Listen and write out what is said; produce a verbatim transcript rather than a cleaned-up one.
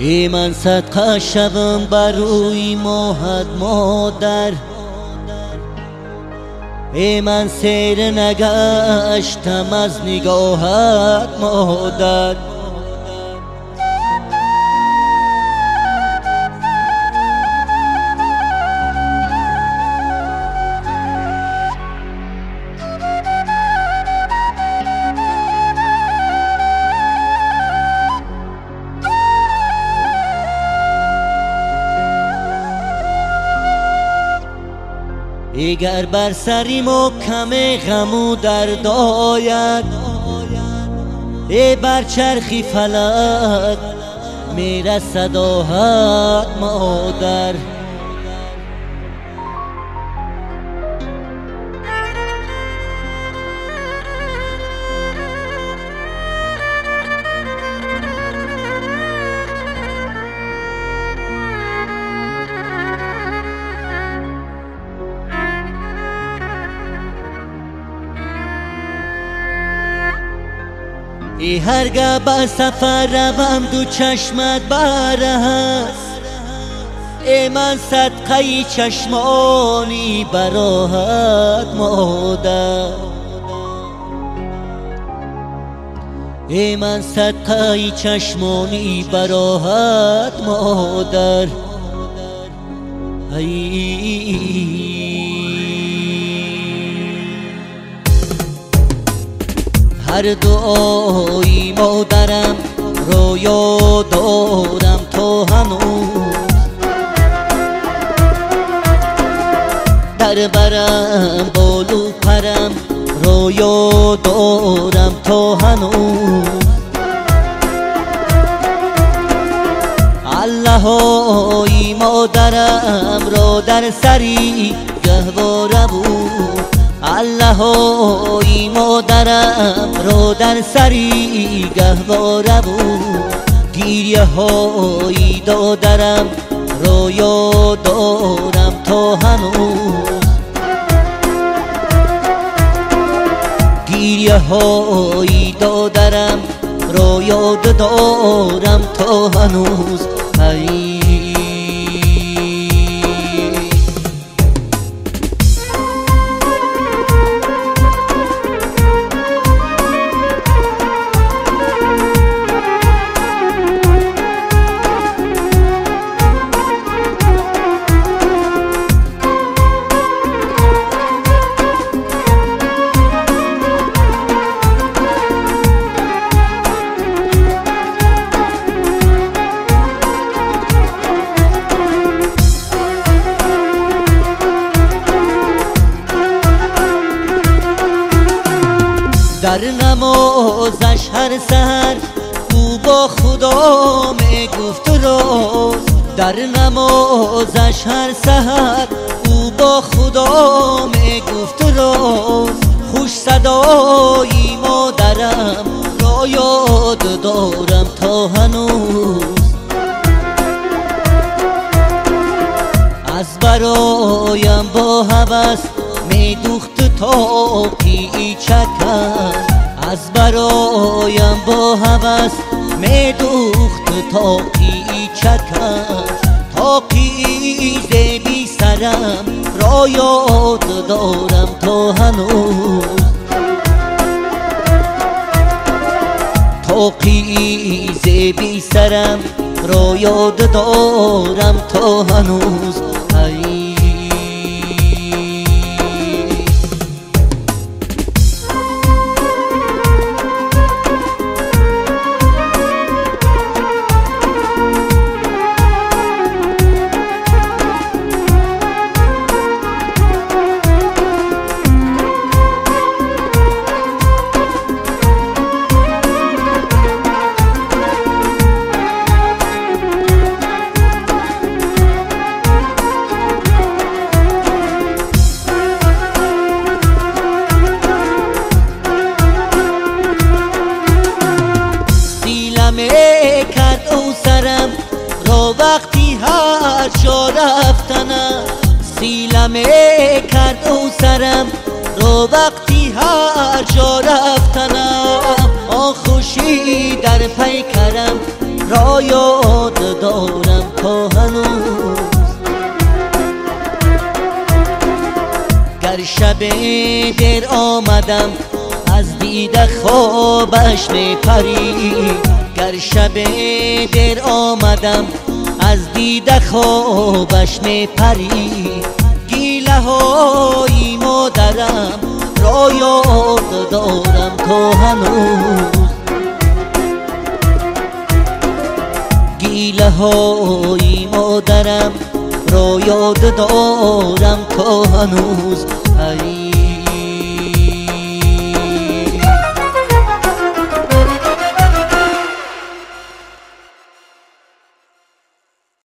ای من صدقه شوم بر روی ماهت مادر، ای من سیر نگشتم از نگاهت مادر. اگر بر سری محکم غم و درد آید، ای بر چرخی فلک میرسد آهت مادر. ای هرگاه با سفر روم دو چشمت بره هست، ای من صدقه چشمانی براهت مادر، ای من صدقه چشمانی براهت مادر. ای هر دعایی مادرم رویا دارم تو هنوز، در برم بالو پرم رویا دارم تو هنوز. اللهی مادرم را در سری گهواره بود، اللهی مادرم را در سری گهواره بود. گیریه هایی دادرم رویا دارم تا هنوز، گیریه هایی دادرم رویا دارم تا هنوز. ای در نمازش هر سحر او با خدا می گفت راز، در نمازش هر سحر او با خدا می گفت راز. خوش صدای مادرم را یاد دارم تا هنوز، از برایم با هوس می دوخت تاقی چکن، از برایم با هوس می دوخت تاقی چکن. تاقی زبی سرم را یاد دارم تا هنوز، تاقی زبی سرم را یاد دارم تا هنوز. ای کرد او سرم را وقتی هر جا رفتنم، سیلمه کرد او سرم را وقتی هر جا رفتنم. آن خوشی در پیکرم را یاد دارم تا هنوز. گر شب دیر آمدم از دیده خوابش می پری، گر شب دیر آمدم از دیده خوابش می پری. گیله های مادرم را یاد دارم تا هنوز، گیله های مادرم را یاد دارم تا هنوز. ای